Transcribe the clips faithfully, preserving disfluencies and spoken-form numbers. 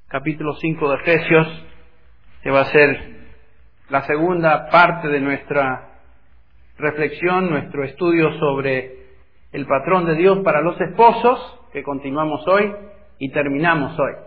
capítulo cinco de Efesios, que va a ser la segunda parte de nuestra reflexión, nuestro estudio sobre el patrón de Dios para los esposos, que continuamos hoy y terminamos hoy.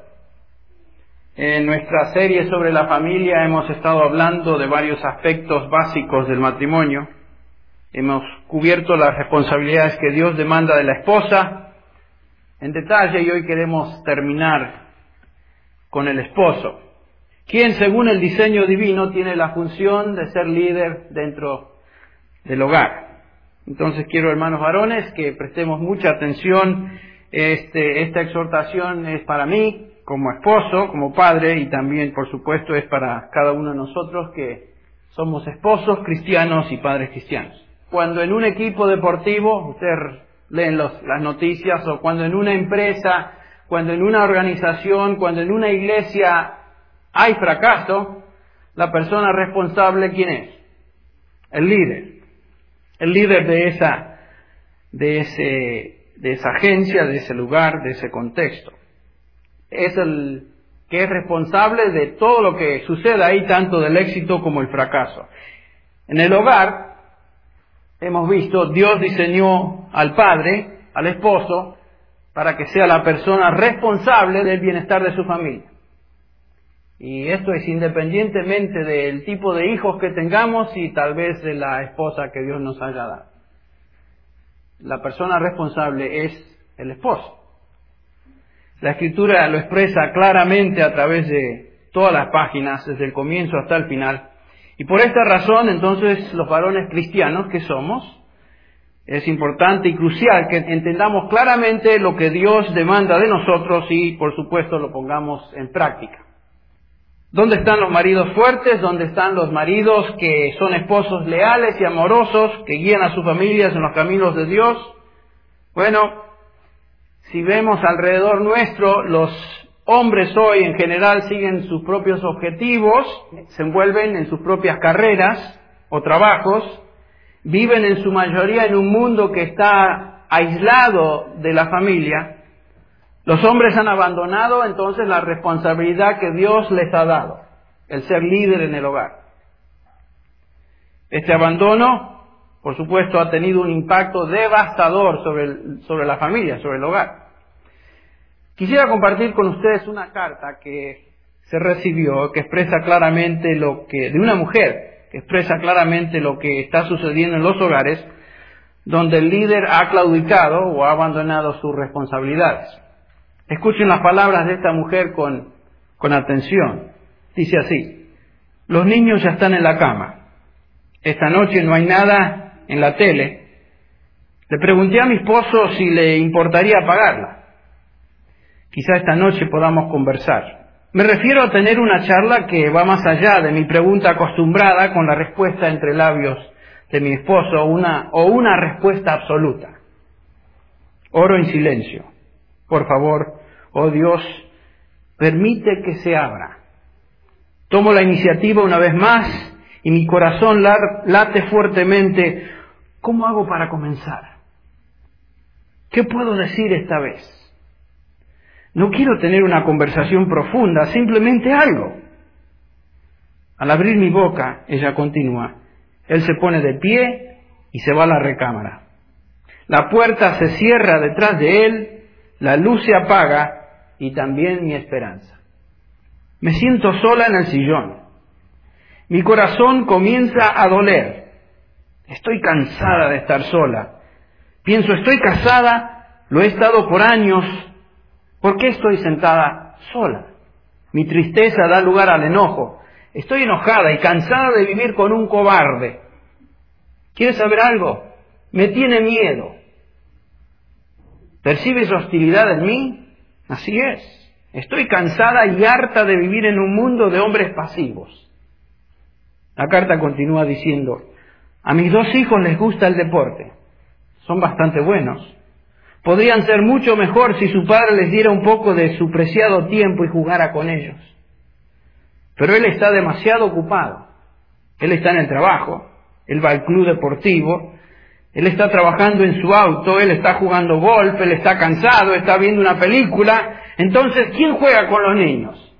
En nuestra serie sobre la familia hemos estado hablando de varios aspectos básicos del matrimonio. Hemos cubierto las responsabilidades que Dios demanda de la esposa en detalle y hoy queremos terminar con el esposo, quien según el diseño divino tiene la función de ser líder dentro del hogar. Entonces quiero, hermanos varones, que prestemos mucha atención. Este, esta exhortación es para mí como esposo, como padre, y también por supuesto es para cada uno de nosotros que somos esposos cristianos y padres cristianos. Cuando en un equipo deportivo, ustedes leen los, las noticias, o cuando en una empresa, cuando en una organización, cuando en una iglesia hay fracaso, la persona responsable, ¿quién es? El líder. El líder de esa, de ese, de esa agencia, de ese lugar, de ese contexto. Es el que es responsable de todo lo que suceda ahí, tanto del éxito como el fracaso. En el hogar, hemos visto, Dios diseñó al padre, al esposo, para que sea la persona responsable del bienestar de su familia. Y esto es independientemente del tipo de hijos que tengamos y tal vez de la esposa que Dios nos haya dado. La persona responsable es el esposo. La Escritura lo expresa claramente a través de todas las páginas, desde el comienzo hasta el final. Y por esta razón, entonces, los varones cristianos que somos, es importante y crucial que entendamos claramente lo que Dios demanda de nosotros y, por supuesto, lo pongamos en práctica. ¿Dónde están los maridos fuertes? ¿Dónde están los maridos que son esposos leales y amorosos, que guían a sus familias en los caminos de Dios? Bueno, si vemos alrededor nuestro, los hombres hoy en general siguen sus propios objetivos, se envuelven en sus propias carreras o trabajos, viven en su mayoría en un mundo que está aislado de la familia. Los hombres han abandonado entonces la responsabilidad que Dios les ha dado, el ser líder en el hogar. Este abandono, por supuesto, ha tenido un impacto devastador sobre, el, sobre la familia, sobre el hogar. Quisiera compartir con ustedes una carta que se recibió, que expresa claramente lo que, de una mujer, que expresa claramente lo que está sucediendo en los hogares, donde el líder ha claudicado o ha abandonado sus responsabilidades. Escuchen las palabras de esta mujer con, con atención. Dice así: los niños ya están en la cama. Esta noche no hay nada en la tele. Le pregunté a mi esposo si le importaría apagarla. Quizá esta noche podamos conversar. Me refiero a tener una charla que va más allá de mi pregunta acostumbrada con la respuesta entre labios de mi esposo una, o una respuesta absoluta. Oro en silencio. Por favor, oh Dios, permite que se abra. Tomo la iniciativa una vez más y mi corazón late fuertemente. ¿Cómo hago para comenzar? ¿Qué puedo decir esta vez? No quiero tener una conversación profunda, simplemente algo. Al abrir mi boca, ella continúa, él se pone de pie y se va a la recámara. La puerta se cierra detrás de él, la luz se apaga y también mi esperanza. Me siento sola en el sillón. Mi corazón comienza a doler. Estoy cansada de estar sola. Pienso, estoy casada, lo he estado por años. ¿Por qué estoy sentada sola? Mi tristeza da lugar al enojo. Estoy enojada y cansada de vivir con un cobarde. ¿Quieres saber algo? Me tiene miedo. ¿Percibes hostilidad en mí? Así es. Estoy cansada y harta de vivir en un mundo de hombres pasivos. La carta continúa diciendo, a mis dos hijos les gusta el deporte. Son bastante buenos. Podrían ser mucho mejor si su padre les diera un poco de su preciado tiempo y jugara con ellos. Pero él está demasiado ocupado. Él está en el trabajo, él va al club deportivo, él está trabajando en su auto, él está jugando golf, él está cansado, está viendo una película. Entonces, ¿quién juega con los niños?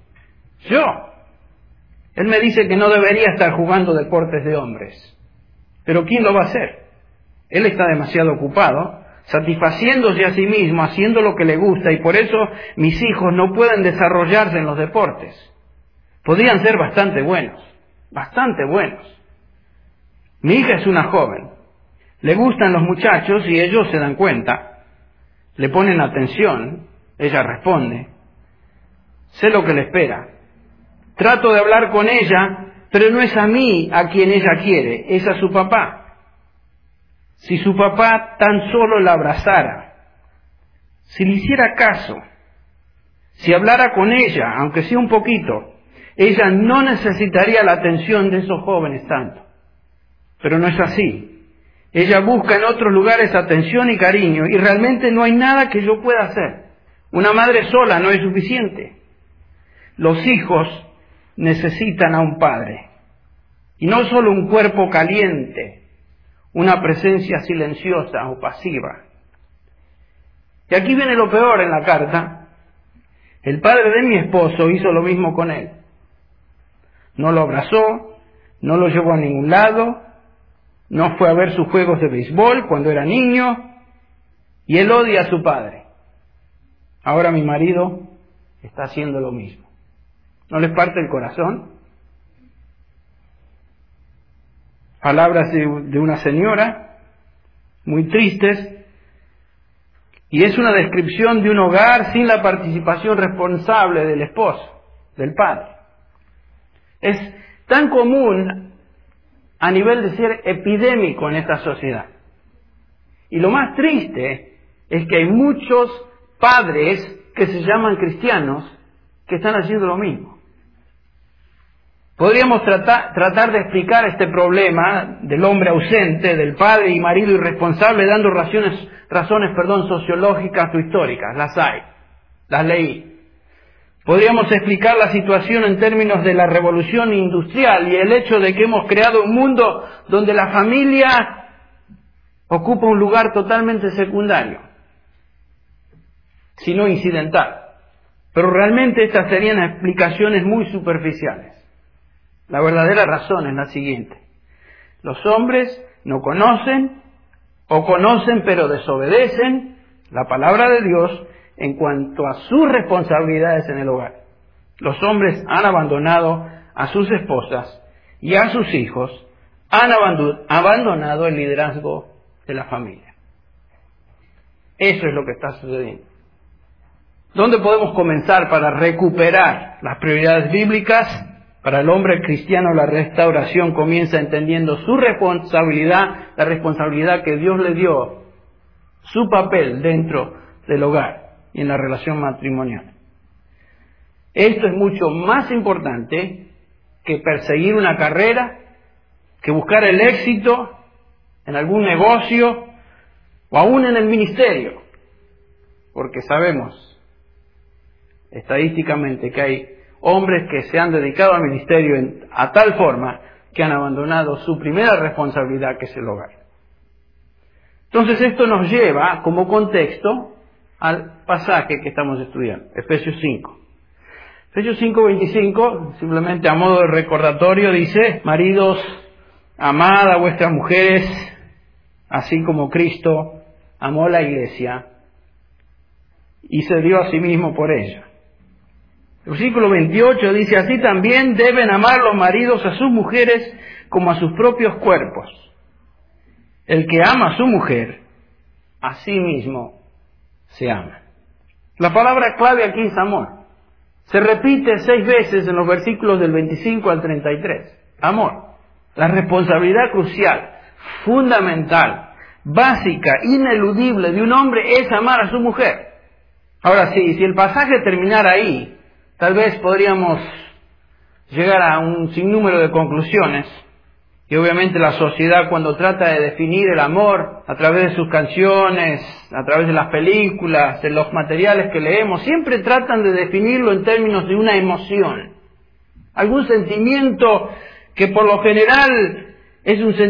Yo. Él me dice que no debería estar jugando deportes de hombres. Pero ¿quién lo va a hacer? Él está demasiado ocupado, satisfaciéndose a sí mismo, haciendo lo que le gusta, y por eso mis hijos no pueden desarrollarse en los deportes. Podrían ser bastante buenos, bastante buenos. Mi hija es una joven, le gustan los muchachos y ellos se dan cuenta, le ponen atención, ella responde, sé lo que le espera. Trato de hablar con ella, pero no es a mí a quien ella quiere, es a su papá. Si su papá tan solo la abrazara, si le hiciera caso, si hablara con ella, aunque sea un poquito, ella no necesitaría la atención de esos jóvenes tanto. Pero no es así. Ella busca en otros lugares atención y cariño, y realmente no hay nada que yo pueda hacer. Una madre sola no es suficiente. Los hijos necesitan a un padre, y no solo un cuerpo caliente, una presencia silenciosa o pasiva. Y aquí viene lo peor en la carta. El padre de mi esposo hizo lo mismo con él. No lo abrazó, no lo llevó a ningún lado, no fue a ver sus juegos de béisbol cuando era niño, y él odia a su padre. Ahora mi marido está haciendo lo mismo. ¿No les parte el corazón? Palabras de, de una señora, muy tristes, y es una descripción de un hogar sin la participación responsable del esposo, del padre. Es tan común a nivel de ser epidémico en esta sociedad. Y lo más triste es que hay muchos padres que se llaman cristianos que están haciendo lo mismo. Podríamos tratar, tratar de explicar este problema del hombre ausente, del padre y marido irresponsable, dando razones, razones perdón, sociológicas o históricas. Las hay, las leí. Podríamos explicar la situación en términos de la revolución industrial y el hecho de que hemos creado un mundo donde la familia ocupa un lugar totalmente secundario, sino incidental. Pero realmente estas serían explicaciones muy superficiales. La verdadera razón es la siguiente. Los hombres no conocen o conocen pero desobedecen la palabra de Dios en cuanto a sus responsabilidades en el hogar. Los hombres han abandonado a sus esposas y a sus hijos, han abandonado el liderazgo de la familia. Eso es lo que está sucediendo. ¿Dónde podemos comenzar para recuperar las prioridades bíblicas? Para el hombre cristiano la restauración comienza entendiendo su responsabilidad, la responsabilidad que Dios le dio, su papel dentro del hogar y en la relación matrimonial. Esto es mucho más importante que perseguir una carrera, que buscar el éxito en algún negocio o aún en el ministerio, porque sabemos estadísticamente que hay hombres que se han dedicado al ministerio en, a tal forma que han abandonado su primera responsabilidad, que es el hogar. Entonces esto nos lleva como contexto al pasaje que estamos estudiando, Efesios cinco. Efesios cinco, veinticinco, simplemente a modo de recordatorio, dice: maridos, amad a vuestras mujeres, así como Cristo amó la iglesia y se dio a sí mismo por ella. El versículo veintiocho dice: así también deben amar los maridos a sus mujeres como a sus propios cuerpos. El que ama a su mujer, a sí mismo se ama. La palabra clave aquí es amor. Se repite seis veces en los versículos del veinticinco al treinta y tres. Amor. La responsabilidad crucial, fundamental, básica, ineludible de un hombre es amar a su mujer. Ahora sí, si el pasaje terminara ahí, tal vez podríamos llegar a un sinnúmero de conclusiones. Y obviamente la sociedad, cuando trata de definir el amor a través de sus canciones, a través de las películas, de los materiales que leemos, siempre tratan de definirlo en términos de una emoción. Algún sentimiento que por lo general es un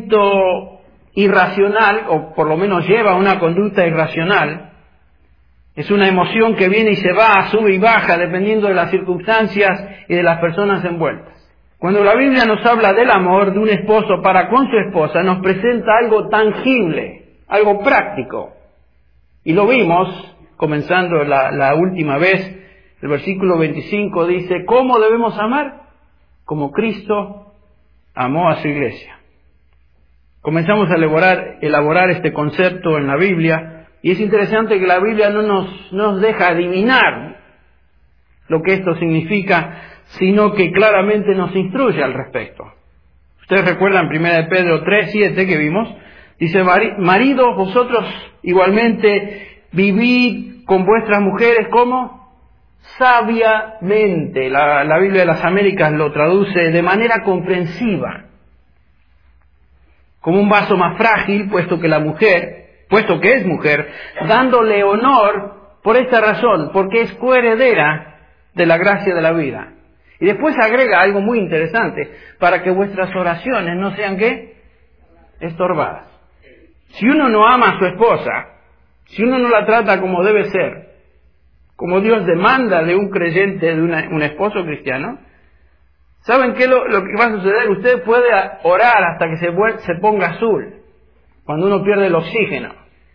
sentimiento irracional, o por lo menos lleva a una conducta irracional, Es una emoción que viene y se va, sube y baja, dependiendo de las circunstancias y de las personas envueltas. Cuando la Biblia nos habla del amor de un esposo para con su esposa, nos presenta algo tangible, algo práctico. Y lo vimos, comenzando la, la última vez, el versículo veinticinco dice, ¿cómo debemos amar? Como Cristo amó a su iglesia. Comenzamos a elaborar, elaborar este concepto en la Biblia, y es interesante que la Biblia no nos, no nos deja adivinar lo que esto significa, sino que claramente nos instruye al respecto. Ustedes recuerdan primera de Pedro tres, siete que vimos, dice, maridos, vosotros igualmente vivid con vuestras mujeres como sabiamente. La, la Biblia de las Américas lo traduce de manera comprensiva, como un vaso más frágil, puesto que la mujer, puesto que es mujer, dándole honor por esta razón, porque es coheredera de la gracia de la vida. Y después agrega algo muy interesante, para que vuestras oraciones no sean, ¿qué? Estorbadas. Si uno no ama a su esposa, si uno no la trata como debe ser, como Dios demanda de un creyente, de una, un esposo cristiano, ¿saben qué es lo, lo que va a suceder? Usted puede orar hasta que se, vuel- se ponga azul, cuando uno pierde el oxígeno.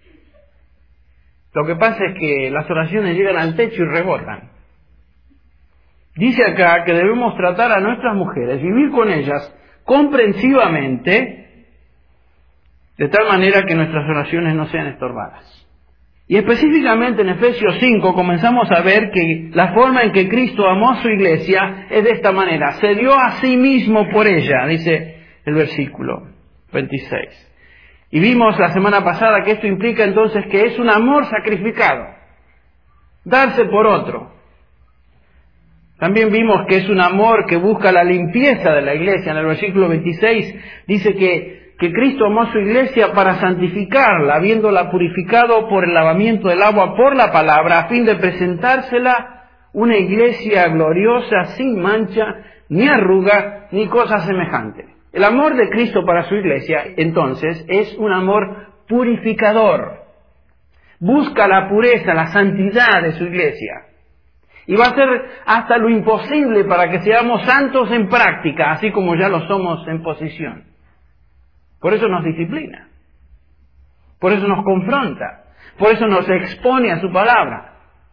Lo que pasa es que las oraciones llegan al techo y rebotan. Dice acá que debemos tratar a nuestras mujeres, vivir con ellas comprensivamente, de tal manera que nuestras oraciones no sean estorbadas. Y específicamente en Efesios cinco comenzamos a ver que la forma en que Cristo amó a su iglesia es de esta manera. Se dio a sí mismo por ella, dice el versículo veintiséis. Y vimos la semana pasada que esto implica entonces que es un amor sacrificado, darse por otro. También vimos que es un amor que busca la limpieza de la iglesia. En el versículo veintiséis dice que, que Cristo amó a su iglesia para santificarla, habiéndola purificado por el lavamiento del agua por la palabra, a fin de presentársela una iglesia gloriosa, sin mancha, ni arruga, ni cosa semejante. El amor de Cristo para su iglesia, entonces, es un amor purificador. Busca la pureza, la santidad de su iglesia. Y va a hacer hasta lo imposible para que seamos santos en práctica, así como ya lo somos en posición. Por eso nos disciplina. Por eso nos confronta. Por eso nos expone a su palabra.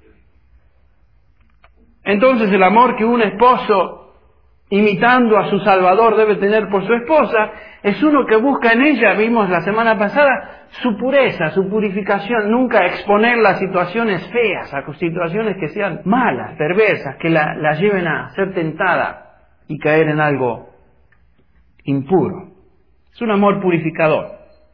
Entonces el amor que un esposo, imitando a su Salvador, debe tener por su esposa, es uno que busca en ella, vimos la semana pasada, su pureza, su purificación, nunca exponerla a situaciones feas, a situaciones que sean malas, perversas, que la, la lleven a ser tentada y caer en algo impuro. Es un amor purificador.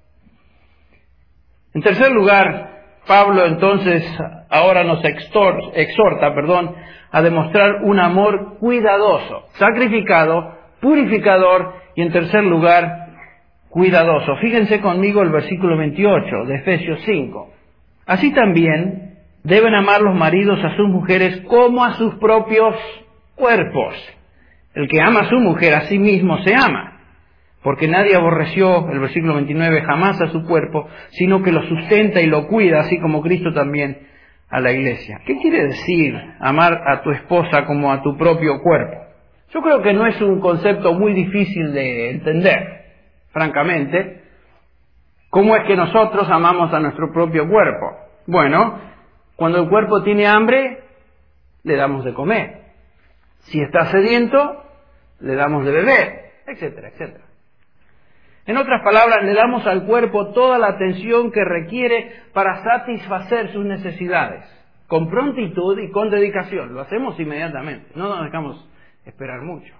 En tercer lugar, Pablo entonces ahora nos exhorta, exhorta, perdón, a demostrar un amor cuidadoso, sacrificado, purificador y en tercer lugar, cuidadoso. Fíjense conmigo el versículo veintiocho de Efesios cinco. Así también deben amar los maridos a sus mujeres como a sus propios cuerpos. El que ama a su mujer a sí mismo se ama. Porque nadie aborreció, el versículo veintinueve, jamás a su cuerpo, sino que lo sustenta y lo cuida, así como Cristo también a la iglesia. ¿Qué quiere decir amar a tu esposa como a tu propio cuerpo? Yo creo que no es un concepto muy difícil de entender, francamente. ¿Cómo es que nosotros amamos a nuestro propio cuerpo? Bueno, cuando el cuerpo tiene hambre, le damos de comer. Si está sediento, le damos de beber, etcétera, etcétera. En otras palabras, le damos al cuerpo toda la atención que requiere para satisfacer sus necesidades, con prontitud y con dedicación. Lo hacemos inmediatamente, no nos dejamos esperar mucho.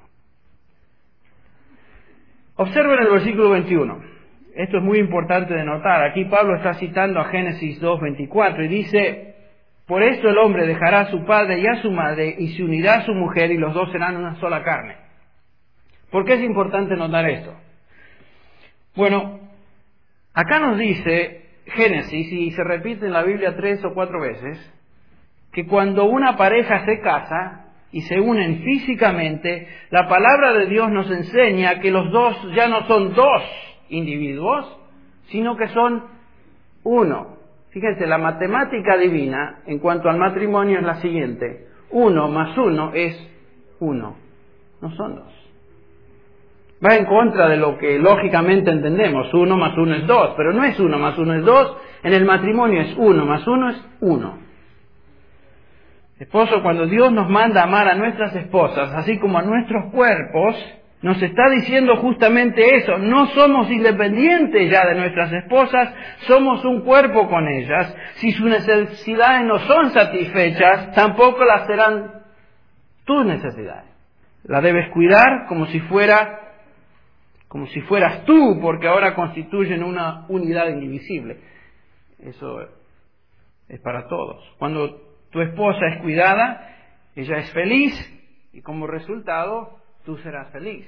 Observen el versículo veintiuno. Esto es muy importante de notar. Aquí Pablo está citando a Génesis dos veinticuatro y dice, por esto el hombre dejará a su padre y a su madre y se unirá a su mujer y los dos serán una sola carne. ¿Por qué es importante notar esto? Bueno, acá nos dice Génesis, y se repite en la Biblia tres o cuatro veces, que cuando una pareja se casa y se unen físicamente, la palabra de Dios nos enseña que los dos ya no son dos individuos, sino que son uno. Fíjense, la matemática divina en cuanto al matrimonio es la siguiente. Uno más uno es uno, no son dos. Va en contra de lo que lógicamente entendemos. Uno más uno es dos, pero no es uno más uno es dos. En el matrimonio es uno más uno es uno. Esposo, cuando Dios nos manda a amar a nuestras esposas, así como a nuestros cuerpos, nos está diciendo justamente eso. No somos independientes ya de nuestras esposas, somos un cuerpo con ellas. Si sus necesidades no son satisfechas, tampoco las serán tus necesidades. La debes cuidar como si fuera, como si fueras tú, porque ahora constituyen una unidad indivisible. Eso es para todos. Cuando tu esposa es cuidada, ella es feliz y como resultado tú serás feliz.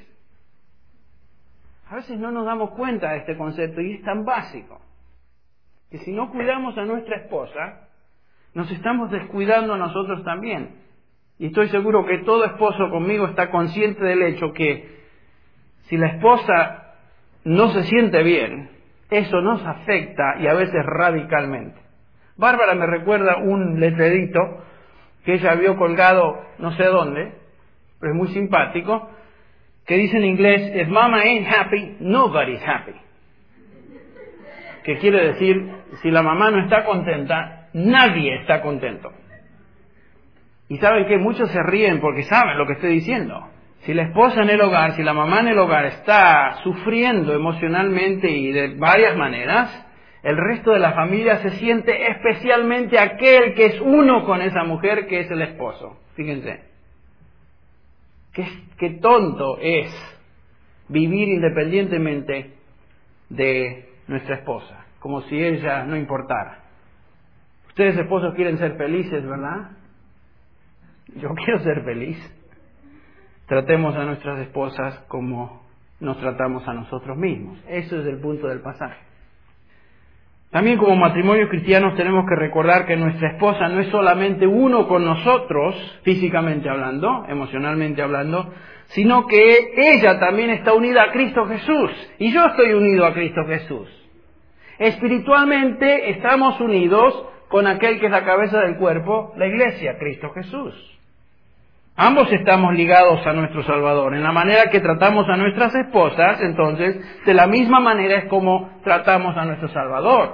A veces no nos damos cuenta de este concepto y es tan básico que si no cuidamos a nuestra esposa, nos estamos descuidando a nosotros también. Y estoy seguro que todo esposo conmigo está consciente del hecho que si la esposa no se siente bien, eso nos afecta y a veces radicalmente. Bárbara me recuerda un letrerito que ella vio colgado no sé dónde, pero es muy simpático, que dice en inglés, if mama ain't happy, nobody's happy. Que quiere decir, si la mamá no está contenta, nadie está contento. Y saben que muchos se ríen porque saben lo que estoy diciendo. Si la esposa en el hogar, si la mamá en el hogar está sufriendo emocionalmente y de varias maneras, el resto de la familia se siente especialmente aquel que es uno con esa mujer, que es el esposo. Fíjense. Qué, qué tonto es vivir independientemente de nuestra esposa, como si ella no importara. Ustedes esposos quieren ser felices, ¿verdad? Yo quiero ser feliz. Tratemos a nuestras esposas como nos tratamos a nosotros mismos. Eso es el punto del pasaje. También como matrimonios cristianos tenemos que recordar que nuestra esposa no es solamente uno con nosotros, físicamente hablando, emocionalmente hablando, sino que ella también está unida a Cristo Jesús. Y yo estoy unido a Cristo Jesús. Espiritualmente estamos unidos con aquel que es la cabeza del cuerpo, la iglesia, Cristo Jesús. Ambos estamos ligados a nuestro Salvador. En la manera que tratamos a nuestras esposas, entonces, de la misma manera es como tratamos a nuestro Salvador.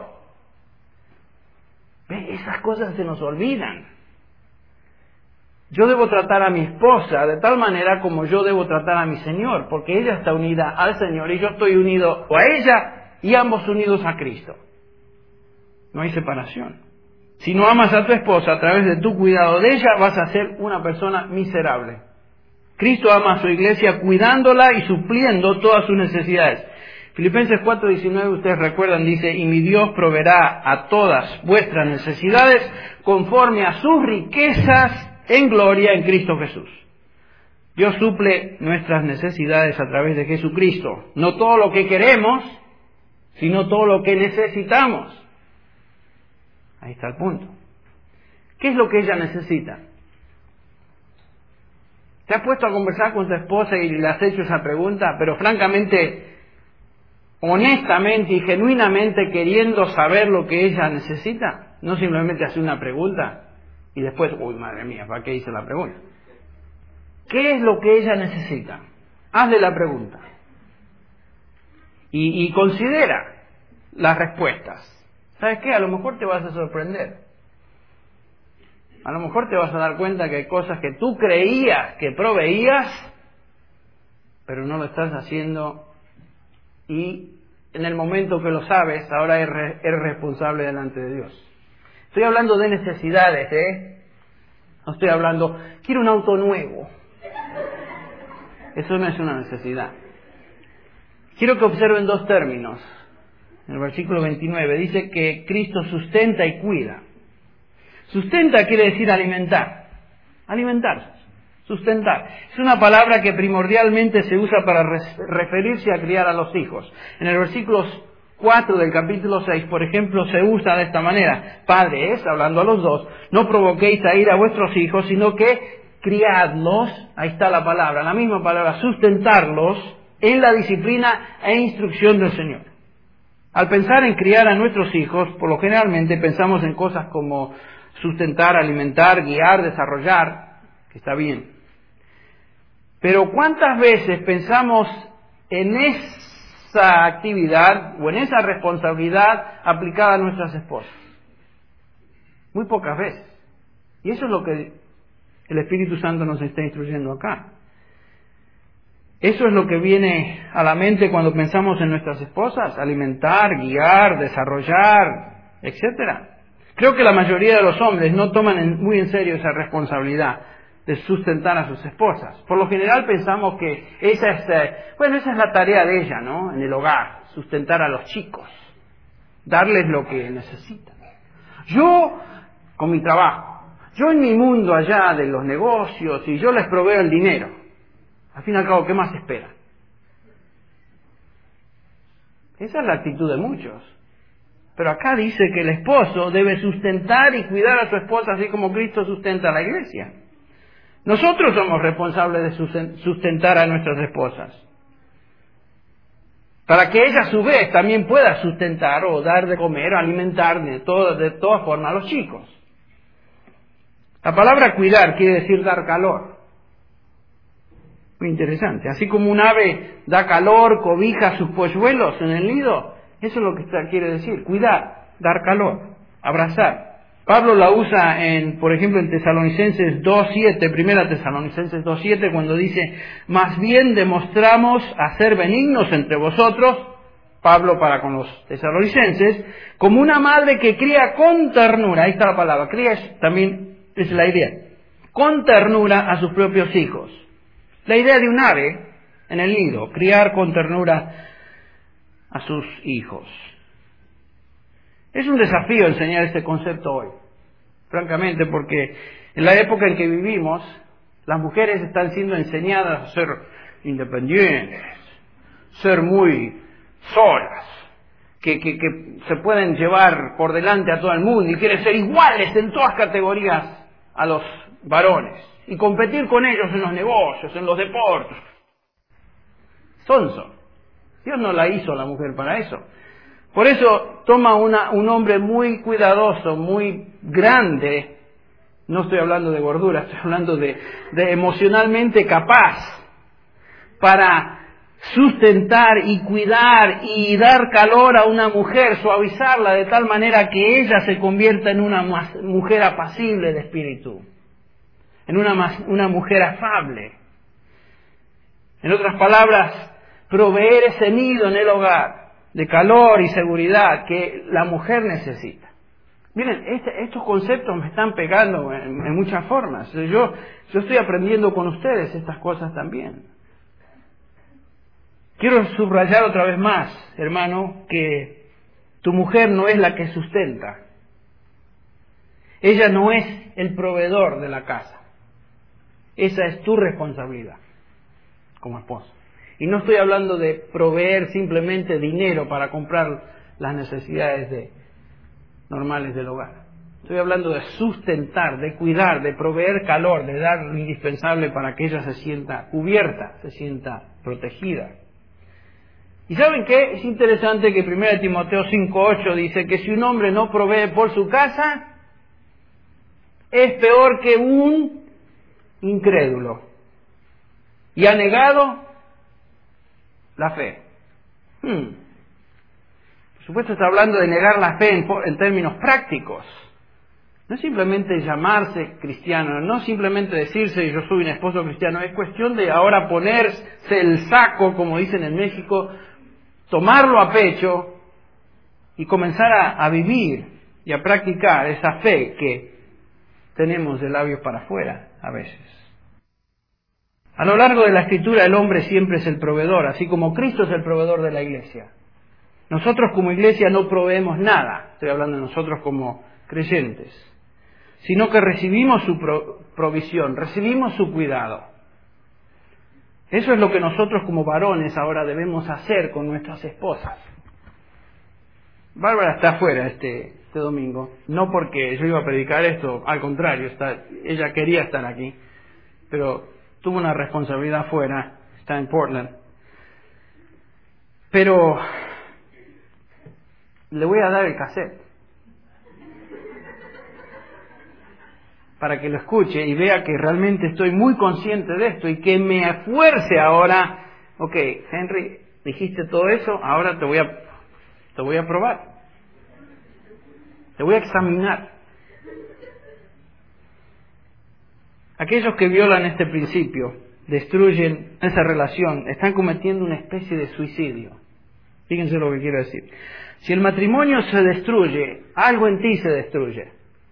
¿Ve? Esas cosas se nos olvidan. Yo debo tratar a mi esposa de tal manera como yo debo tratar a mi Señor, porque ella está unida al Señor y yo estoy unido a ella y ambos unidos a Cristo. No hay separación. Si no amas a tu esposa a través de tu cuidado de ella, vas a ser una persona miserable. Cristo ama a su iglesia cuidándola y supliendo todas sus necesidades. Filipenses cuatro diecinueve, ustedes recuerdan, dice, y mi Dios proveerá a todas vuestras necesidades conforme a sus riquezas en gloria en Cristo Jesús. Dios suple nuestras necesidades a través de Jesucristo. No todo lo que queremos, sino todo lo que necesitamos. Ahí está el punto. ¿Qué es lo que ella necesita? ¿Te has puesto a conversar con tu esposa y le has hecho esa pregunta, pero francamente, honestamente y genuinamente queriendo saber lo que ella necesita? No simplemente hacer una pregunta y después, uy, madre mía, ¿para qué hice la pregunta? ¿Qué es lo que ella necesita? Hazle la pregunta. Y, y considera las respuestas. ¿Sabes qué? A lo mejor te vas a sorprender. A lo mejor te vas a dar cuenta que hay cosas que tú creías que proveías, pero no lo estás haciendo y en el momento que lo sabes, ahora eres, eres responsable delante de Dios. Estoy hablando de necesidades, ¿eh? No estoy hablando, quiero un auto nuevo. Eso no es una necesidad. Quiero que observen dos términos. En el versículo veintinueve dice que Cristo sustenta y cuida. Sustenta quiere decir alimentar. Alimentarse. Sustentar. Es una palabra que primordialmente se usa para referirse a criar a los hijos. En el versículo cuatro del capítulo seis, por ejemplo, se usa de esta manera. Padres, hablando a los dos, no provoquéis a ir a vuestros hijos, sino que criadlos. Ahí está la palabra, la misma palabra, sustentarlos en la disciplina e instrucción del Señor. Al pensar en criar a nuestros hijos, por lo generalmente pensamos en cosas como sustentar, alimentar, guiar, desarrollar, que está bien. Pero ¿cuántas veces pensamos en esa actividad o en esa responsabilidad aplicada a nuestras esposas? Muy pocas veces. Y eso es lo que el Espíritu Santo nos está instruyendo acá. Eso es lo que viene a la mente cuando pensamos en nuestras esposas: alimentar, guiar, desarrollar, etcétera. Creo que la mayoría de los hombres no toman en, muy en serio esa responsabilidad de sustentar a sus esposas. Por lo general pensamos que esa es, eh, bueno, esa es la tarea de ella, ¿no? En el hogar, sustentar a los chicos, darles lo que necesitan. Yo, con mi trabajo, yo en mi mundo allá de los negocios, y yo les proveo el dinero. Al fin y al cabo, ¿qué más espera? Esa es la actitud de muchos. Pero acá dice que el esposo debe sustentar y cuidar a su esposa así como Cristo sustenta a la iglesia. Nosotros somos responsables de sustentar a nuestras esposas, para que ella a su vez también pueda sustentar o dar de comer o alimentar de, todo, de todas formas a los chicos. La palabra cuidar quiere decir dar calor. Muy interesante. Así como un ave da calor, cobija a sus polluelos en el nido, eso es lo que quiere decir: cuidar, dar calor, abrazar. Pablo la usa, en, por ejemplo, en Tesalonicenses dos siete, primera Tesalonicenses dos siete, cuando dice: más bien demostramos a ser benignos entre vosotros, Pablo para con los tesalonicenses, como una madre que cría con ternura. Ahí está la palabra, cría es, también es la idea, con ternura a sus propios hijos. La idea de un ave en el nido, criar con ternura a sus hijos. Es un desafío enseñar este concepto hoy, francamente, porque en la época en que vivimos, las mujeres están siendo enseñadas a ser independientes, ser muy solas, que, que, que se pueden llevar por delante a todo el mundo y quieren ser iguales en todas categorías a los varones y competir con ellos en los negocios, en los deportes. Sonso. Dios no la hizo a la mujer para eso. Por eso toma una, un hombre muy cuidadoso, muy grande. No estoy hablando de gordura, estoy hablando de, de emocionalmente capaz para sustentar y cuidar y dar calor a una mujer, suavizarla de tal manera que ella se convierta en una mujer apacible de espíritu, en una, una mujer afable. En otras palabras, proveer ese nido en el hogar de calor y seguridad que la mujer necesita. Miren, este, estos conceptos me están pegando en, en muchas formas. Yo, yo estoy aprendiendo con ustedes estas cosas también. Quiero subrayar otra vez más, hermano, que tu mujer no es la que sustenta. Ella no es el proveedor de la casa. Esa es tu responsabilidad como esposo. Y no estoy hablando de proveer simplemente dinero para comprar las necesidades de, normales del hogar. Estoy hablando de sustentar, de cuidar, de proveer calor, de dar lo indispensable para que ella se sienta cubierta, se sienta protegida. ¿Y saben qué? Es interesante que primera Timoteo cinco ocho dice que si un hombre no provee por su casa, es peor que un incrédulo y ha negado la fe. Hmm. Por supuesto está hablando de negar la fe en, en términos prácticos. No es simplemente llamarse cristiano, no simplemente decirse yo soy un esposo cristiano, es cuestión de ahora ponerse el saco, como dicen en México, tomarlo a pecho y comenzar a, a vivir y a practicar esa fe que tenemos de labios para afuera a veces. A lo largo de la Escritura el hombre siempre es el proveedor, así como Cristo es el proveedor de la iglesia. Nosotros como iglesia no proveemos nada, estoy hablando de nosotros como creyentes, sino que recibimos su pro- provisión, recibimos su cuidado. Eso es lo que nosotros como varones ahora debemos hacer con nuestras esposas. Bárbara está afuera este, este domingo, no porque yo iba a predicar esto, al contrario, está, ella quería estar aquí, pero tuvo una responsabilidad afuera, está en Portland. Pero Le voy a dar el cassette para que lo escuche y vea que realmente estoy muy consciente de esto y que me esfuerce ahora. Ok, Henry, dijiste todo eso, ahora te voy a, te voy a probar. Te voy a examinar. Aquellos que violan este principio, destruyen esa relación, están cometiendo una especie de suicidio. Fíjense lo que quiero decir. Si el matrimonio se destruye, algo en ti se destruye.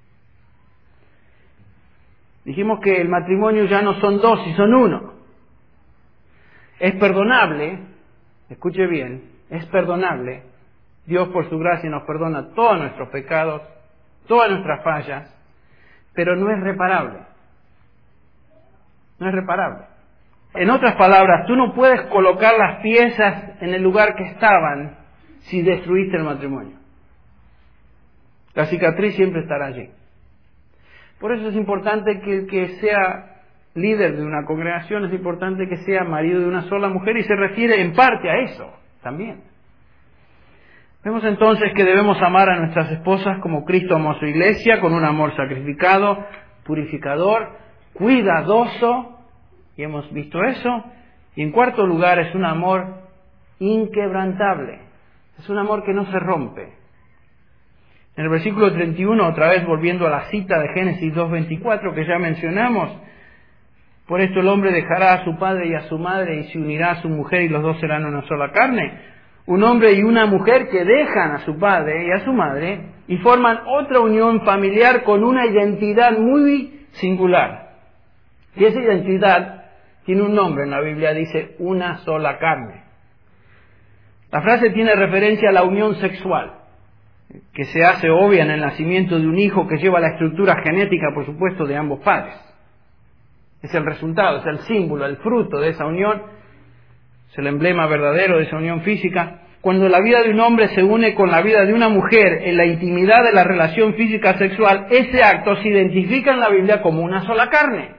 Dijimos que el matrimonio ya no son dos, y son uno. Es perdonable, escuche bien, es perdonable. Dios por su gracia nos perdona todos nuestros pecados, todas nuestras fallas, pero no es reparable. No es reparable. En otras palabras, tú no puedes colocar las piezas en el lugar que estaban si destruiste el matrimonio. La cicatriz siempre estará allí. Por eso es importante que el que sea líder de una congregación, es importante que sea marido de una sola mujer, y se refiere en parte a eso también. Vemos entonces que debemos amar a nuestras esposas como Cristo amó a su iglesia, con un amor sacrificado, purificador, cuidadoso, y hemos visto eso. Y en cuarto lugar, es un amor inquebrantable, es un amor que no se rompe. En el versículo treinta y uno, otra vez volviendo a la cita de Génesis dos veinticuatro que ya mencionamos, por esto el hombre dejará a su padre y a su madre y se unirá a su mujer y los dos serán una sola carne. Un hombre y una mujer que dejan a su padre y a su madre y forman otra unión familiar con una identidad muy singular. Y esa identidad tiene un nombre en la Biblia, dice una sola carne. La frase tiene referencia a la unión sexual, que se hace obvia en el nacimiento de un hijo que lleva la estructura genética, por supuesto, de ambos padres. Es el resultado, es el símbolo, el fruto de esa unión, es el emblema verdadero de esa unión física. Cuando la vida de un hombre se une con la vida de una mujer en la intimidad de la relación física sexual, ese acto se identifica en la Biblia como una sola carne.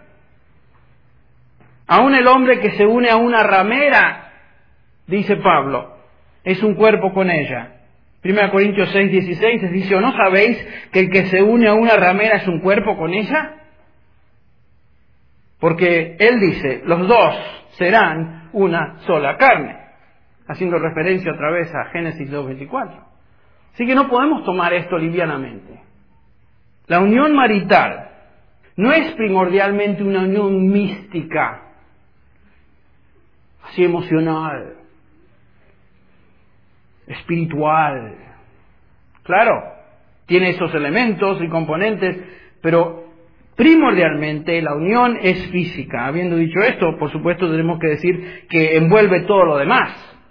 Aún el hombre que se une a una ramera, dice Pablo, es un cuerpo con ella. primera Corintios seis dieciséis dice, ¿o no sabéis que el que se une a una ramera es un cuerpo con ella? Porque él dice, los dos serán una sola carne, haciendo referencia otra vez a Génesis dos veinticuatro. Así que no podemos tomar esto livianamente. La unión marital no es primordialmente una unión mística, así emocional, espiritual. Claro, tiene esos elementos y componentes, pero primordialmente la unión es física. Habiendo dicho esto, por supuesto tenemos que decir que envuelve todo lo demás.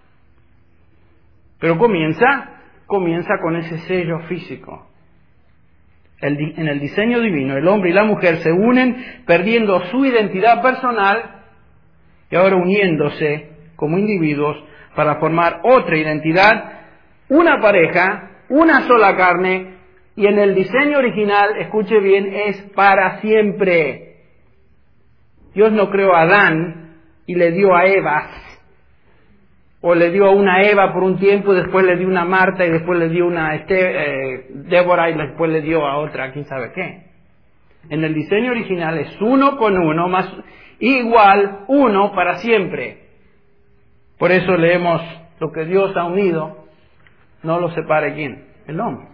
Pero comienza, comienza con ese sello físico. El, en el diseño divino, el hombre y la mujer se unen perdiendo su identidad personal y ahora uniéndose como individuos para formar otra identidad, una pareja, una sola carne, y en el diseño original, escuche bien, es para siempre. Dios no creó a Adán y le dio a Eva, o le dio a una Eva por un tiempo, y después le dio una Marta, y después le dio una este, eh, Débora, y después le dio a otra, quién sabe qué. En el diseño original es uno con uno, más igual uno para siempre. Por eso leemos, lo que Dios ha unido, no lo separe quién, el hombre.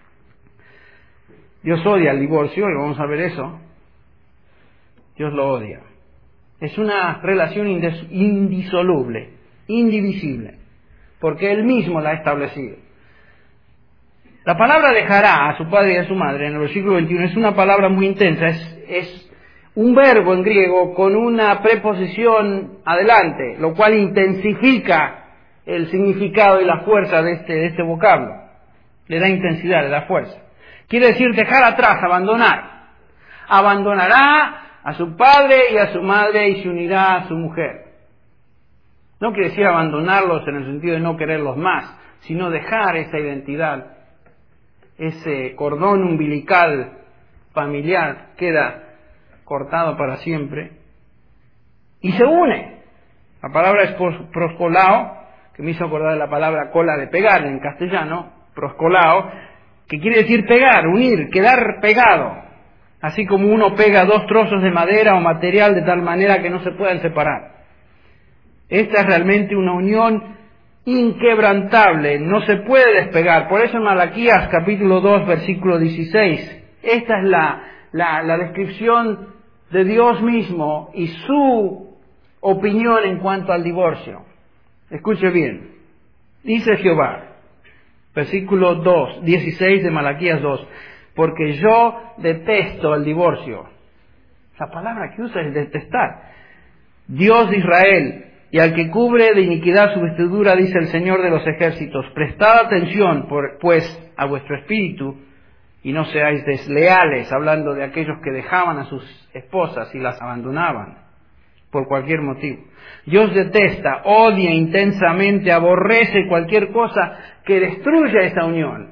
Dios odia el divorcio, y vamos a ver eso. Dios lo odia. Es una relación indisoluble, indivisible, porque Él mismo la ha establecido. La palabra dejará a su padre y a su madre, en el versículo veintiuno, es una palabra muy intensa, es, es un verbo en griego con una preposición adelante, lo cual intensifica el significado y la fuerza de este, de este vocablo. Le da intensidad, le da fuerza. Quiere decir dejar atrás, abandonar. Abandonará a su padre y a su madre y se unirá a su mujer. No quiere decir abandonarlos en el sentido de no quererlos más, sino dejar esa identidad, ese cordón umbilical familiar queda cortado para siempre y se une. La palabra es proscolao, que me hizo acordar de la palabra cola de pegar en castellano. proscolao, que quiere decir pegar, unir, quedar pegado, así como uno pega dos trozos de madera o material de tal manera que no se puedan separar. Esta es realmente una unión inquebrantable, no se puede despegar. Por eso en Malaquías capítulo dos, versículo dieciséis, esta es la, la, la descripción de Dios mismo y su opinión en cuanto al divorcio. Escuche bien, dice Jehová, versículo dos, dieciséis de Malaquías dos, porque yo detesto el divorcio. La palabra que usa es detestar. Dios de Israel, y al que cubre de iniquidad su vestidura, dice el Señor de los ejércitos, prestad atención, por, pues, a vuestro espíritu, y no seáis desleales, hablando de aquellos que dejaban a sus esposas y las abandonaban por cualquier motivo. Dios detesta, odia intensamente, aborrece cualquier cosa que destruya esa unión.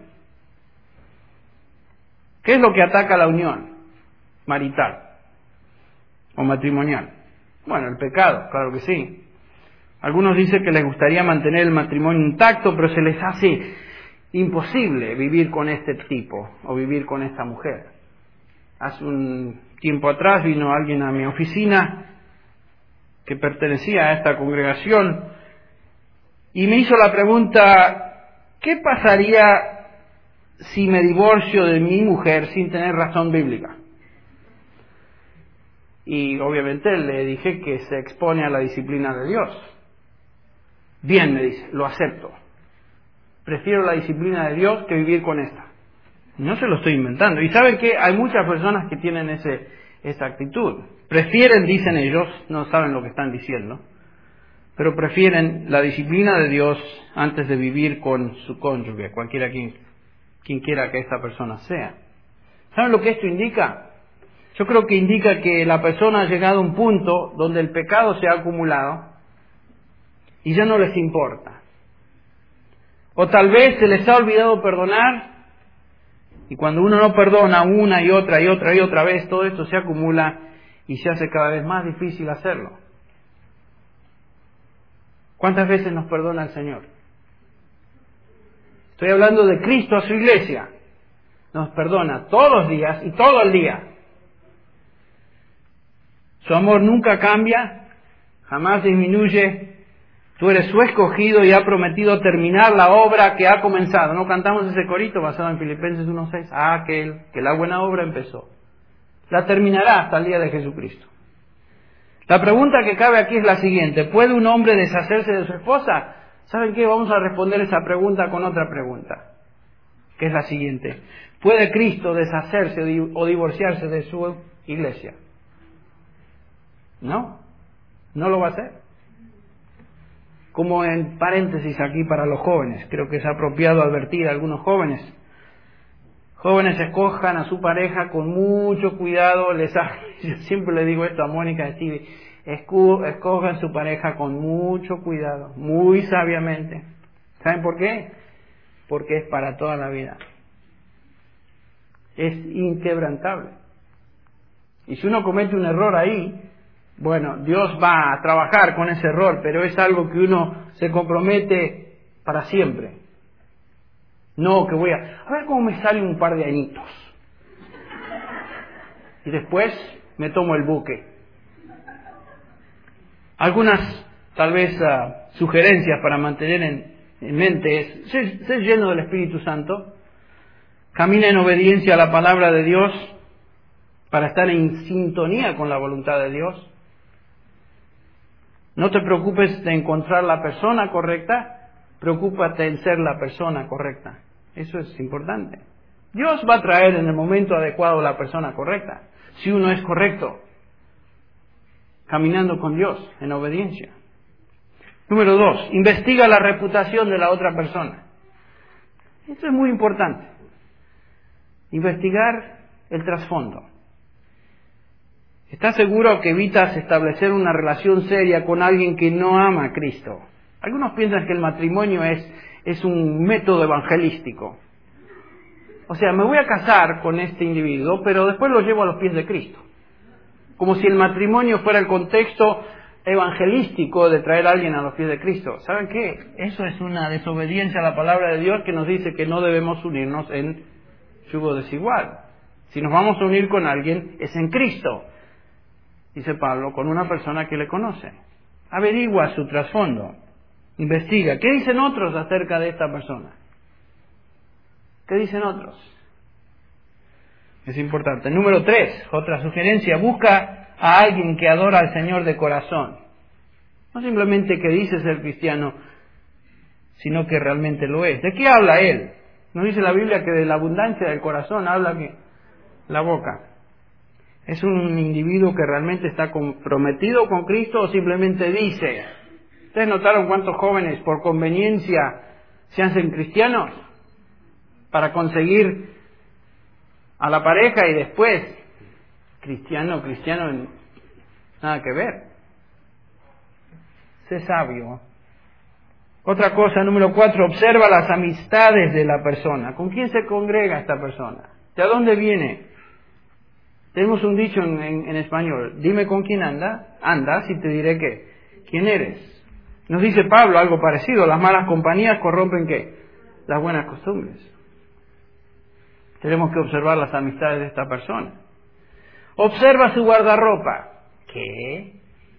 ¿Qué es lo que ataca la unión marital o matrimonial? Bueno, el pecado, claro que sí. Algunos dicen que les gustaría mantener el matrimonio intacto, pero se les hace imposible vivir con este tipo o vivir con esta mujer. Hace un tiempo atrás vino alguien a mi oficina que pertenecía a esta congregación y me hizo la pregunta, ¿qué pasaría si me divorcio de mi mujer sin tener razón bíblica? Y obviamente le dije que se expone a la disciplina de Dios. Bien, me dice, lo acepto. Prefiero la disciplina de Dios que vivir con esta. No se lo estoy inventando. Y saben que hay muchas personas que tienen ese, esa actitud. Prefieren, dicen ellos, no saben lo que están diciendo, pero prefieren la disciplina de Dios antes de vivir con su cónyuge, cualquiera quien, quien quiera que esta persona sea. ¿Saben lo que esto indica? Yo creo que indica que la persona ha llegado a un punto donde el pecado se ha acumulado y ya no les importa. O tal vez se les ha olvidado perdonar, y cuando uno no perdona una y otra y otra y otra vez, todo esto se acumula y se hace cada vez más difícil hacerlo. ¿Cuántas veces nos perdona el Señor? Estoy hablando de Cristo a su iglesia. Nos perdona todos los días y todo el día. Su amor nunca cambia, jamás disminuye. Tú eres su escogido y ha prometido terminar la obra que ha comenzado. ¿No cantamos ese corito basado en Filipenses uno seis? Ah, aquel que la buena obra empezó. La terminará hasta el día de Jesucristo. La pregunta que cabe aquí es la siguiente. ¿Puede un hombre deshacerse de su esposa? ¿Saben qué? Vamos a responder esa pregunta con otra pregunta, que es la siguiente. ¿Puede Cristo deshacerse o divorciarse de su iglesia? No, no lo va a hacer. Como en paréntesis aquí para los jóvenes, creo que es apropiado advertir a algunos jóvenes. Jóvenes escojan a su pareja con mucho cuidado. Les ha, yo siempre le digo esto a Mónica y Stevie, esco, escojan su pareja con mucho cuidado, muy sabiamente. ¿Saben por qué? Porque es para toda la vida. Es inquebrantable. Y si uno comete un error ahí, bueno, Dios va a trabajar con ese error, pero es algo que uno se compromete para siempre. No, que voy a... A ver cómo me sale un par de añitos. Y después me tomo el buque. Algunas, tal vez, uh, sugerencias para mantener en, en mente es, sé, sé lleno del Espíritu Santo, camina en obediencia a la palabra de Dios para estar en sintonía con la voluntad de Dios. No te preocupes de encontrar la persona correcta, preocúpate en ser la persona correcta. Eso es importante. Dios va a traer en el momento adecuado la persona correcta, si uno es correcto, caminando con Dios en obediencia. Número dos, investiga la reputación de la otra persona. Esto es muy importante. Investigar el trasfondo. ¿Estás seguro que evitas establecer una relación seria con alguien que no ama a Cristo? Algunos piensan que el matrimonio es, es un método evangelístico. O sea, me voy a casar con este individuo, pero después lo llevo a los pies de Cristo. Como si el matrimonio fuera el contexto evangelístico de traer a alguien a los pies de Cristo. ¿Saben qué? Eso es una desobediencia a la palabra de Dios que nos dice que no debemos unirnos en yugo desigual. Si nos vamos a unir con alguien, es en Cristo, dice Pablo, con una persona que le conoce. Averigua su trasfondo, investiga. ¿Qué dicen otros acerca de esta persona? ¿Qué dicen otros? Es importante. Número tres, otra sugerencia, busca a alguien que adora al Señor de corazón. No simplemente que dice ser cristiano, sino que realmente lo es. ¿De qué habla él? Nos dice la Biblia que de la abundancia del corazón habla que la boca. ¿Es un individuo que realmente está comprometido con Cristo o simplemente dice? ¿Ustedes notaron cuántos jóvenes por conveniencia se hacen cristianos? Para conseguir a la pareja y después, cristiano, cristiano, nada que ver. Sé sabio. Otra cosa, número cuatro, observa las amistades de la persona. ¿Con quién se congrega esta persona? ¿De dónde viene? Tenemos un dicho en, en, en español, dime con quién anda, andas y te diré qué, quién eres. Nos dice Pablo algo parecido, las malas compañías corrompen qué, las buenas costumbres. Tenemos que observar las amistades de esta persona. Observa su guardarropa. ¿Qué?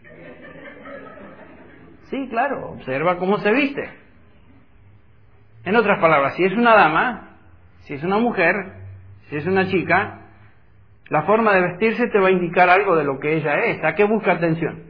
Sí, claro, observa cómo se viste. En otras palabras, si es una dama, si es una mujer, si es una chica, la forma de vestirse te va a indicar algo de lo que ella es. ¿A qué busca atención?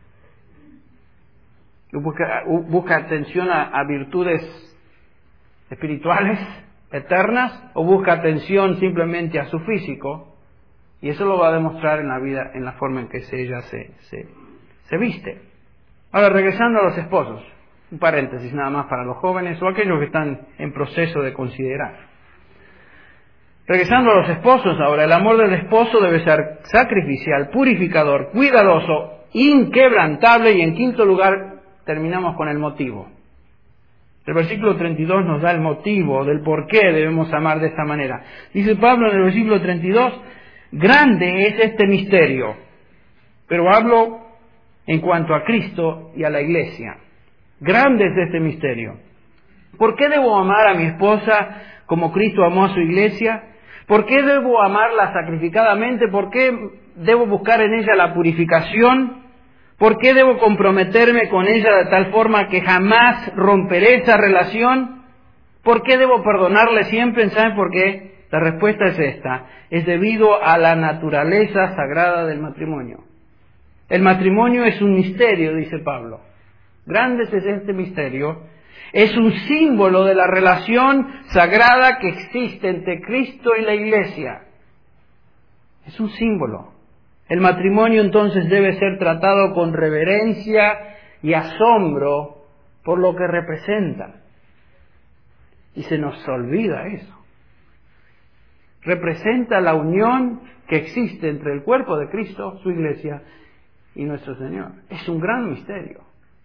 ¿Busca, busca atención a, a virtudes espirituales, eternas, o busca atención simplemente a su físico? Y eso lo va a demostrar en la vida, en la forma en que ella se, se, se viste. Ahora, regresando a los esposos, un paréntesis nada más para los jóvenes o aquellos que están en proceso de considerar. Regresando a los esposos ahora, el amor del esposo debe ser sacrificial, purificador, cuidadoso, inquebrantable, y en quinto lugar terminamos con el motivo. El versículo treinta y dos nos da el motivo del por qué debemos amar de esta manera. Dice Pablo en el versículo treinta y dos, grande es este misterio, pero hablo en cuanto a Cristo y a la iglesia. Grande es este misterio. ¿Por qué debo amar a mi esposa como Cristo amó a su iglesia? ¿Por qué debo amarla sacrificadamente? ¿Por qué debo buscar en ella la purificación? ¿Por qué debo comprometerme con ella de tal forma que jamás romperé esa relación? ¿Por qué debo perdonarle siempre? ¿Saben por qué? La respuesta es esta. Es debido a la naturaleza sagrada del matrimonio. El matrimonio es un misterio, dice Pablo. Grande es este misterio. Es un símbolo de la relación sagrada que existe entre Cristo y la iglesia. Es un símbolo. El matrimonio entonces debe ser tratado con reverencia y asombro por lo que representa. Y se nos olvida eso. Representa la unión que existe entre el cuerpo de Cristo, su iglesia, y nuestro Señor. Es un gran misterio.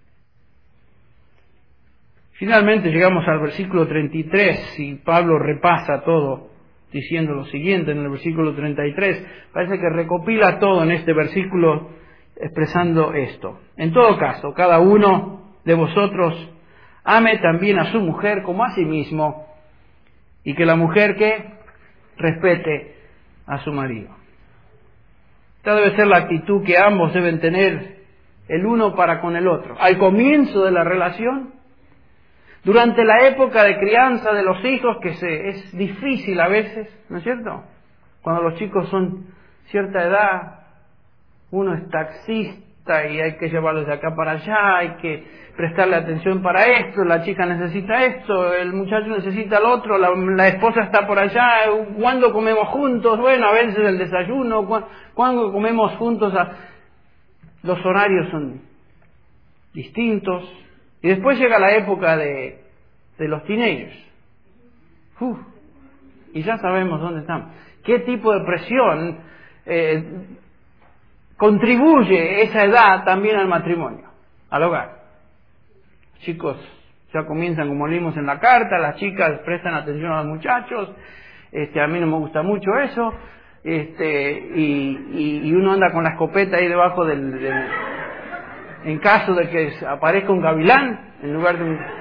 Finalmente llegamos al versículo treinta y tres y Pablo repasa todo diciendo lo siguiente en el versículo treinta y tres. Parece que recopila todo en este versículo expresando esto. En todo caso, cada uno de vosotros ame también a su mujer como a sí mismo, y que la mujer que respete a su marido. Esta debe ser la actitud que ambos deben tener el uno para con el otro. Al comienzo de la relación, durante la época de crianza de los hijos, que se, es difícil a veces, ¿no es cierto? Cuando los chicos son cierta edad, uno es taxista y hay que llevarlos de acá para allá, hay que prestarle atención para esto, la chica necesita esto, el muchacho necesita lo otro, la, la esposa está por allá, ¿cuándo comemos juntos? Bueno, a veces el desayuno, ¿cuándo comemos juntos? Los horarios son distintos. Y después llega la época de, de los teenagers. Uf, y ya sabemos dónde están. ¿Qué tipo de presión eh, contribuye esa edad también al matrimonio, al hogar? Chicos ya comienzan, como leímos en la carta, las chicas prestan atención a los muchachos. Este, a mí no me gusta mucho eso. Este, y, y, y uno anda con la escopeta ahí debajo del... del en caso de que aparezca un gavilán en lugar de un...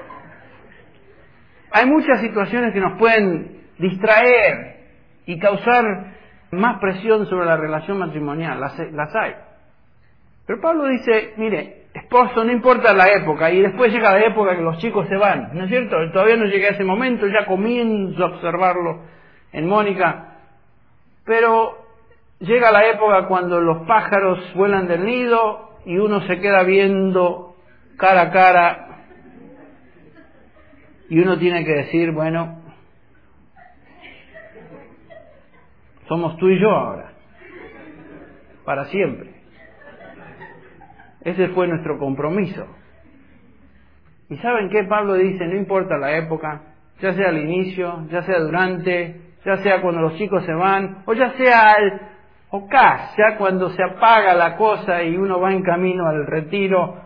Hay muchas situaciones que nos pueden distraer y causar más presión sobre la relación matrimonial, las, las hay. Pero Pablo dice, mire, esposo, no importa la época, y después llega la época que los chicos se van, ¿no es cierto? Todavía no llega ese momento, ya comienzo a observarlo en Mónica, pero llega la época cuando los pájaros vuelan del nido y uno se queda viendo cara a cara y uno tiene que decir, bueno, somos tú y yo ahora, para siempre. Ese fue nuestro compromiso. ¿Y saben qué? Pablo dice, no importa la época, ya sea al inicio, ya sea durante, ya sea cuando los chicos se van, o ya sea al ocas, ya cuando se apaga la cosa y uno va en camino al retiro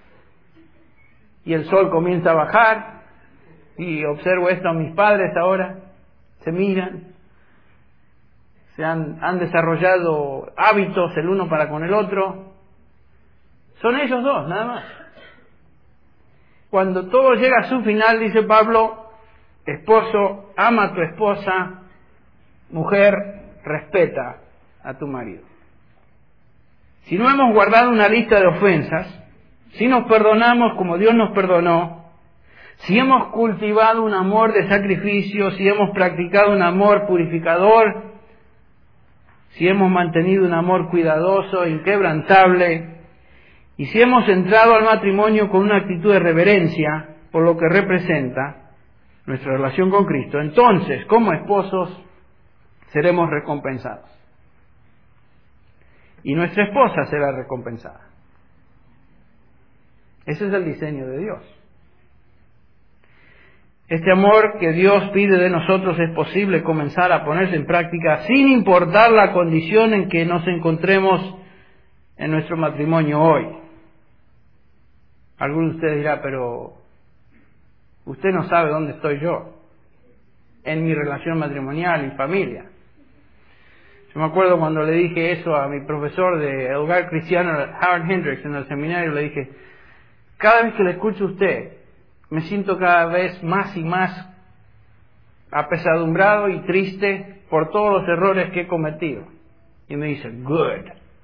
y el sol comienza a bajar, y observo esto a mis padres ahora, se miran, se han, han desarrollado hábitos el uno para con el otro. Son ellos dos, nada más. Cuando todo llega a su final, dice Pablo, esposo, ama a tu esposa, mujer, respeta a tu marido. Si no hemos guardado una lista de ofensas, si nos perdonamos como Dios nos perdonó, si hemos cultivado un amor de sacrificio, si hemos practicado un amor purificador, si hemos mantenido un amor cuidadoso, inquebrantable, y si hemos entrado al matrimonio con una actitud de reverencia por lo que representa nuestra relación con Cristo, entonces, como esposos, seremos recompensados. Y nuestra esposa será recompensada. Ese es el diseño de Dios. Este amor que Dios pide de nosotros es posible comenzar a ponerse en práctica sin importar la condición en que nos encontremos en nuestro matrimonio hoy. Alguno de ustedes dirá, pero usted no sabe dónde estoy yo en mi relación matrimonial y familia. Yo me acuerdo cuando le dije eso a mi profesor de hogar cristiano, Howard Hendricks, en el seminario, le dije, cada vez que le escucho a usted, me siento cada vez más y más apesadumbrado y triste por todos los errores que he cometido. Y me dice, good.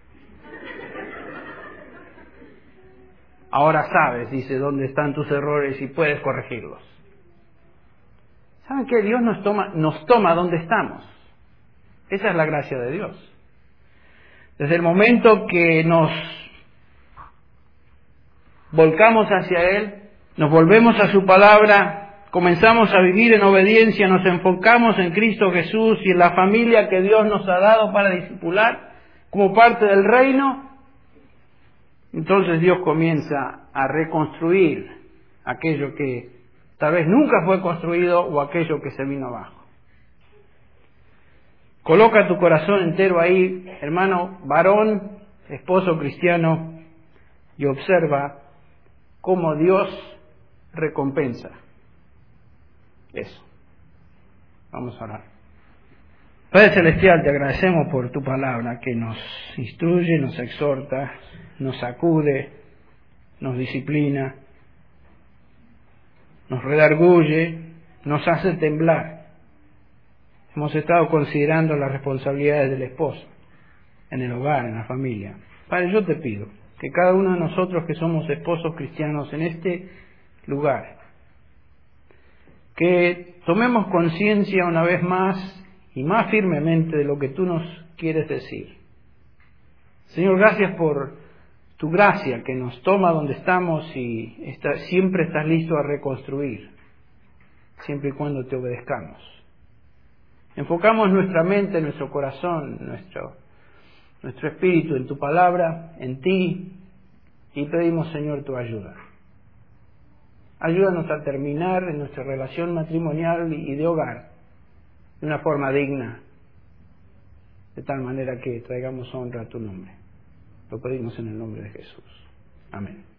Ahora sabes, dice, dónde están tus errores y puedes corregirlos. ¿Saben qué? Dios nos toma, nos toma donde estamos. Esa es la gracia de Dios. Desde el momento que nos volcamos hacia Él, nos volvemos a su palabra, comenzamos a vivir en obediencia, nos enfocamos en Cristo Jesús y en la familia que Dios nos ha dado para discipular como parte del reino, entonces Dios comienza a reconstruir aquello que tal vez nunca fue construido o aquello que se vino abajo. Coloca tu corazón entero ahí, hermano, varón, esposo cristiano, y observa cómo Dios recompensa eso. Vamos a orar. Padre Celestial, te agradecemos por tu palabra que nos instruye, nos exhorta, nos sacude, nos disciplina, nos redarguye, nos hace temblar. Hemos estado considerando las responsabilidades del esposo en el hogar, en la familia. Padre, yo te pido que cada uno de nosotros que somos esposos cristianos en este lugar, que tomemos conciencia una vez más y más firmemente de lo que tú nos quieres decir. Señor, gracias por tu gracia que nos toma donde estamos y está, siempre estás listo a reconstruir, siempre y cuando te obedezcamos. Enfocamos nuestra mente, nuestro corazón, nuestro, nuestro espíritu en tu palabra, en ti, y pedimos, Señor, tu ayuda. Ayúdanos a terminar en nuestra relación matrimonial y de hogar de una forma digna, de tal manera que traigamos honra a tu nombre. Lo pedimos en el nombre de Jesús. Amén.